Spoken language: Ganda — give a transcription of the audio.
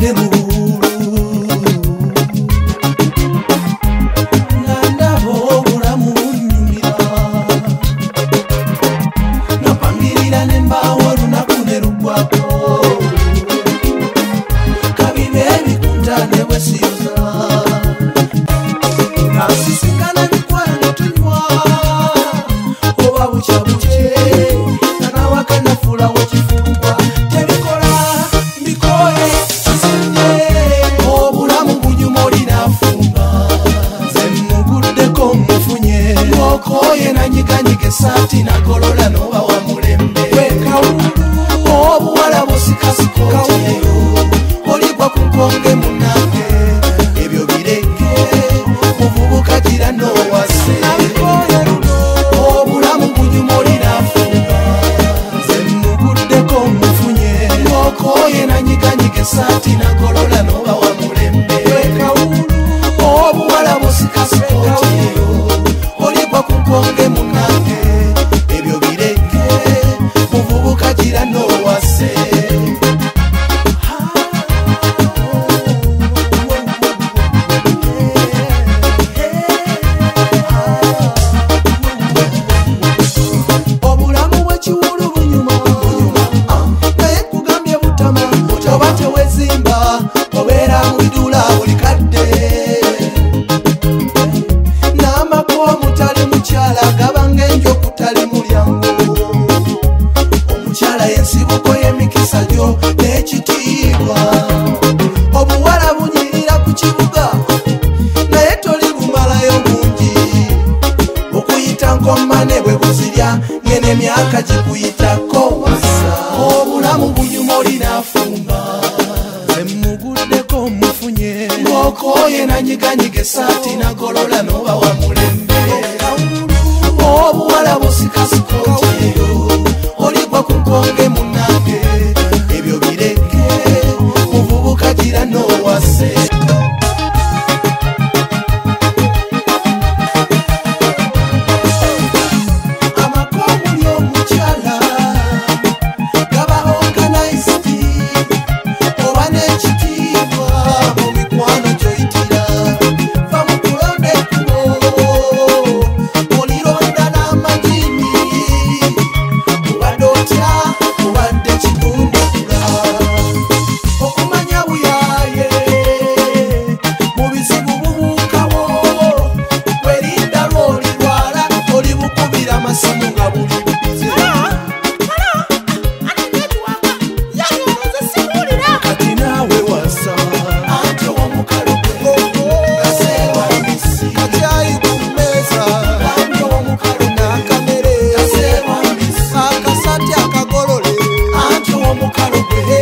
nabadde mu buwulu nga ndaba obulamu bunnyumira nga mpangirira ne mbaawo olunaku ne luggwako kabibe ebikunta ne bwe siyoza nga nsisinkana mikwano ne tunywa oba bukya bukye nga nawaka nafuulawo kifulumwa tebikola mbikoye kisinye obulamu bunyuma olinafumba nze muguddeko mufunye ng'okoye nanyiganyiga esaati nagolola n'oba wa mulembe wekawulu obuwala busikasikoteyo oligwa ku nkonge munange ebyo bireke muvubuka gira n'owase obulamu bunyuma olinafumba nze muguddeko mufunye ng'okoye nanyiganyiga esaati nagolola n'oba wa mulembe wekawulu obuwala busikasikoteyo oligwa ku nkonge munange ebyo bireke muvubuka gira n'owase obulamu bwekiwulu bunyuma naye kugambye butama oba tewezimba obeera mu bidula buli kadde n'amako omutali mukyala gabanga enjoku tali mulyango omukyala yensibuko y'emikisa gyo n'ekitiibwa obuwala bunyirira ku kibuga naye toli bumalayo bungi okuyita nkomane bwe buzirya ngene emyaka gikuyitako wasa obulamu bunyuma olinafumba nze muguddeko mufunye ng'okoye nanyiganyiga esaati nagolola n'oba wa mulembe obuwala busikasikoteyo oligwa ku nkonge munange ebyo bireke muvubuka gira n'owase amakonguli omukyala gaba organized oba n'ekitiibwa mu mikwano gyoyitira fa mu kulonda ekkubo olironda n'amagini obadde otya obadde kigundikula okumanya buyaaye mu bizibu bubuukawo werinda lw'olirwala olibukubira amasimu nga buli bubize kati naawe wasa anti ow'omukalo gwe kaseerwa mbisi akyayi ku mmeeza anti ow'omukalo n'akamere kaseerwa mbisi akasati akagolole anti ow'omukalo gwe